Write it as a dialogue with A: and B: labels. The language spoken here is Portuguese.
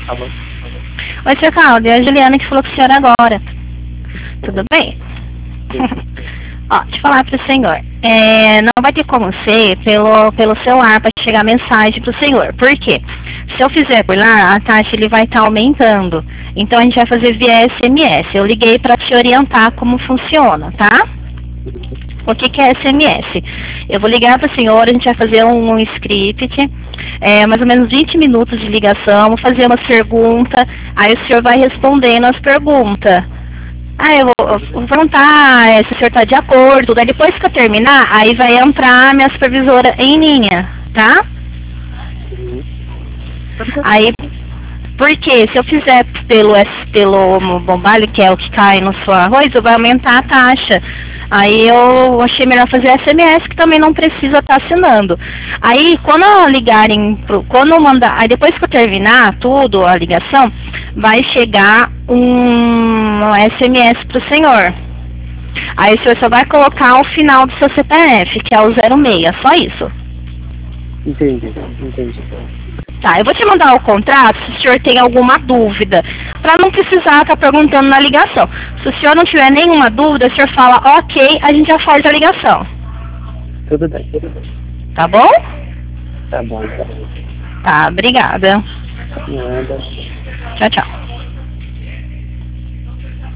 A: Alô?
B: Oi, Sr. Cláudio, é a Juliana que falou com o senhor agora. Tudo bem? Ó, deixa eu falar para o senhor. Não vai ter como ser pelo celular para chegar mensagem para o senhor. Por quê? Se eu fizer por lá, a taxa ele vai estar aumentando. Então a gente vai fazer via SMS. Eu liguei para te orientar como funciona, tá? O que é SMS? Eu vou ligar para o senhor, a gente vai fazer um script, mais ou menos 20 minutos de ligação, vou fazer umas perguntas, aí o senhor vai respondendo as perguntas. Aí eu vou perguntar se o senhor está de acordo, daí depois que eu terminar, aí vai entrar a minha supervisora em linha, tá? Aí, porque se eu fizer pelo bombalho, que é o que cai no seu arroz, vai aumentar a taxa. Aí eu achei melhor fazer SMS, que também não precisa estar assinando. Aí quando ligarem, quando eu mandar, aí depois que eu terminar tudo, a ligação, vai chegar um SMS pro senhor. Aí o senhor só vai colocar o final do seu CPF, que é o 06, só isso.
A: Entendi.
B: Tá, eu vou te mandar o contrato se o senhor tem alguma dúvida, para não precisar estar perguntando na ligação. Se o senhor não tiver nenhuma dúvida, o senhor fala ok, a gente já faz a ligação.
A: Tudo bem.
B: Tá bom?
A: Tá bom.
B: Tá, obrigada.
A: Nada.
B: Tchau, tchau.